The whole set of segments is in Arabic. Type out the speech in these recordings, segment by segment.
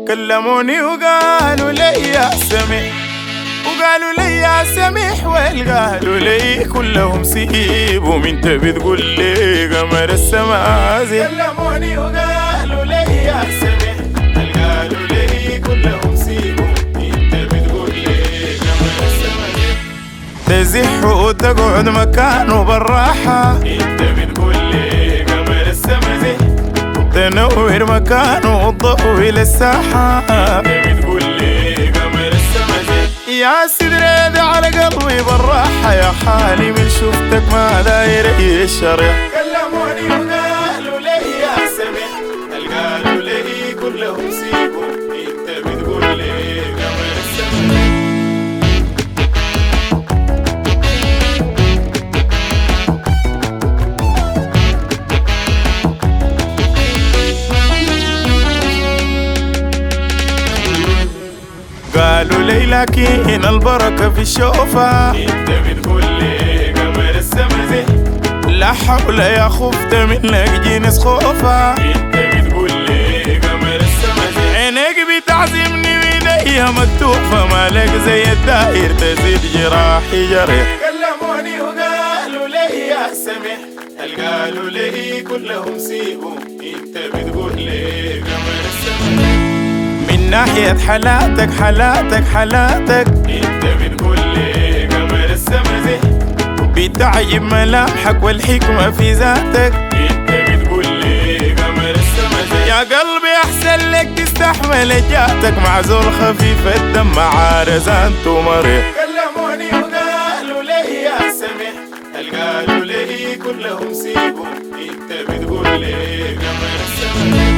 كلموني وقالوا لي يا سميح، وقالوا لي يا سميح ويل، قالوا لي كلهم سيبوا من انت بتقول لي قمر السمازي. كلموني وقالوا لي يا سميح، قالوا لي كلهم سيبوا انت بتقول لي قمر السمازي. تزح وتقعد مكانه بالراحة انت بتقول لي قمر السمازي، تنور مكانه وتضوي للساحة انت بتقول لي قمر السمازي. يا سدري ده على قلبي بالراحة، يا حالي من شفتك ما داير الشريح. كلموني وقالوا لي يا سميح، قالوا لي كلهم سيبوا انت بتقول لي قمر السمازي. قالوا لي لكن البركة في الشوفة انت بتقول لي قمر السمازي. لا حول يا خفت منك جنس خوفة انت بتقول لي قمر السمازي. عينيك بتعزمني وايديا مكتوفة، مالك زي الداير تزيد جراحي جريح. كلموني وقالوا لي يا سميح، قالوا لي كلهم سيبوا انت بتقول لي قمر السمازي. من ناحية حالاتك انت بتقول لي قمر السمازي. بتعجب ملامحك والحكمة في ذاتك انت بتقول لي قمر السمازي. يا قلبي احسن لك تستحمل جاتك، مع زول خفيف الدم مع رزانته ومريح. كلموني وقالوا لي يا سميح، قالوا لي كلهم سيبوا انت بتقول لي قمر السمازي.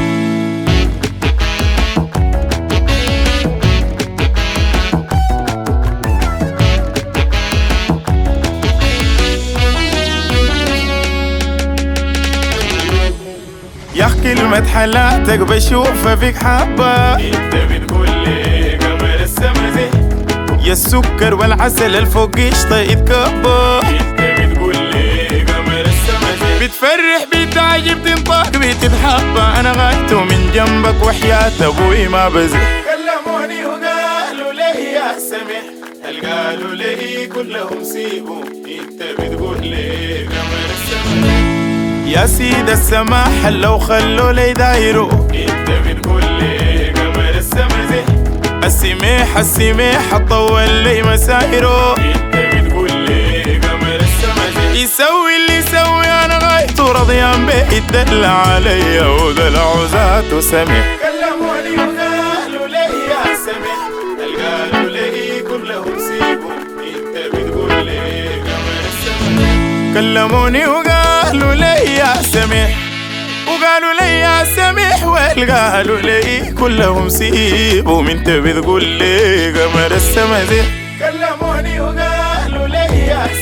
يا كلمة حالاتك بشوفها فيك حبة انت بتقول لي قمر السمازي. يا السكر والعسل الفوق قشطة يتكبر انت بتقول لي قمر السمازي. بتفرح بتعجب تنطق بتتحبى، انا غايته من جنبك وحياة ابوي ما بزح. كلموني وقالوا لي يا سميح، قالوا لي كلهم سيبوا انت بتقول لي قمر السمازي. يا سيد السماح لو خلوا لي دايرو انت بتقول لي قمر السمازي. السميح طول لي مسايرو انت بتقول لي قمر السمازي. يسوي اللي يسوي انا غايته رضيان بيه، يدلع عليا ودلع ذاته سميح. كلموني وقالوا لي يا سميح، قالوا لي كلهم سيبوا انت بتقول لي قمر السمازي. كلموني وقالوا لي يا سميح، وقالوا لي يا سميح ويل، قالوا لي كلهم سيبوا من انت بتقول لي قمر السمازي. كلموني وقالوا لي يا